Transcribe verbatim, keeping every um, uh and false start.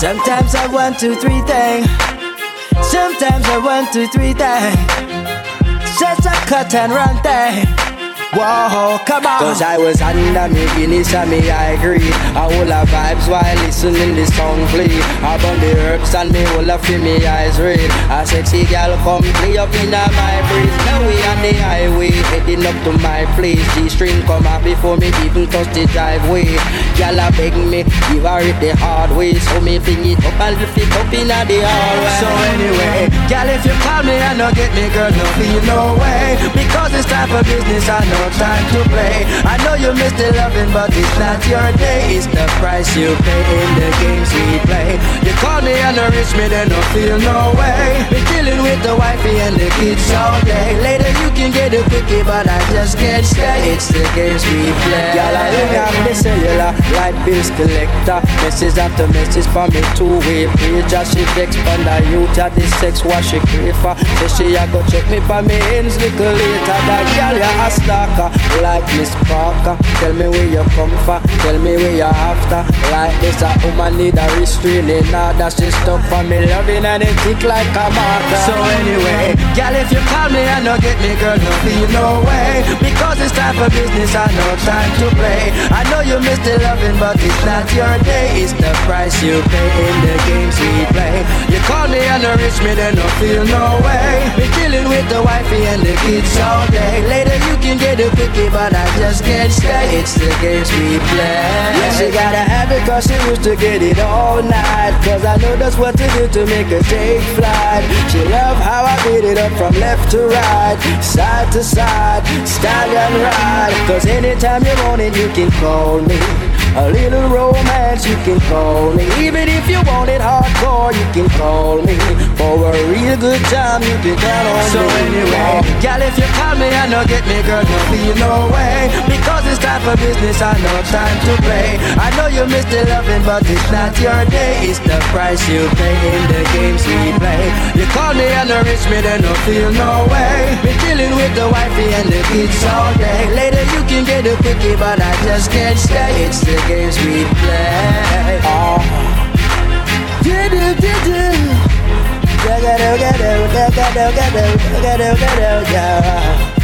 Sometimes I want two, three things. Sometimes I want two, three things. Just a cut and run thing. Whoa, come on. Cause I was under me Guinness and me I agree. I hold a vibes while listening the song play. I burn the herbs and me hold a feel me eyes red. A sexy girl come play up in my breeze. Now we on the highway, heading up to my place. G-string come out before me even touch the driveway. Girl a beg me, give her it the hard way. So me fling it up and lift it up in the hallway. So anyway, girl if you call me and not get me, girl, no feel no way. Because it's time for business, I know time to play. I know you miss the loving, but it's not your day. It's the price you pay in the games we play. You call me and no reach me, then no feel no way. Be dealing with the wifey and the kids all day. Later you can get a quickie, but I just can't stay. It's the games we play. Girl, I ring up the cellular, light bills collector. Message after message for me two-way page. As she text from the youth at the sex what she crave for. So she a go check me for me ends little later. That girl you a stalker like Miss Parker. Tell me where you come from, tell me where you after. Like this a woman need a restraining order. She stuck for me loving and it tick like a marker. So anyway, girl if you call me and not get me, girl, no feel no way. Because it's time for business and no time to play. I know you miss the loving, but it's not your day. It's the price you pay in the games we play. You call me and not reach me, then no feel no way. Be dealing with the wifey and the kids all day. Later you can get a quickie, but I just can't stay. It's the games we play. Yeah, she gotta have it cause she used to get it all night. Cause I know that's what to do to make her take flight. She love how I beat it up from left to right, side to side, stand and ride. Cause anytime you want it you can call me. A little romance you can call me. Even if you want it hardcore you can call me. For a real good time you can count on so me. So anyway, girl if you call me and not get me, girl, no feel no way. Because it's time for business and no time to play. I know you miss the loving, but it's not your day. It's the price you pay in the games we play. You call me and not reach me, then no feel no way. Be dealing with the wifey and the kids all day. Later you can get a quickie, but I just can't stay. It's the games we play. Oh. Do do do do. Da da da da da da da da da da da da.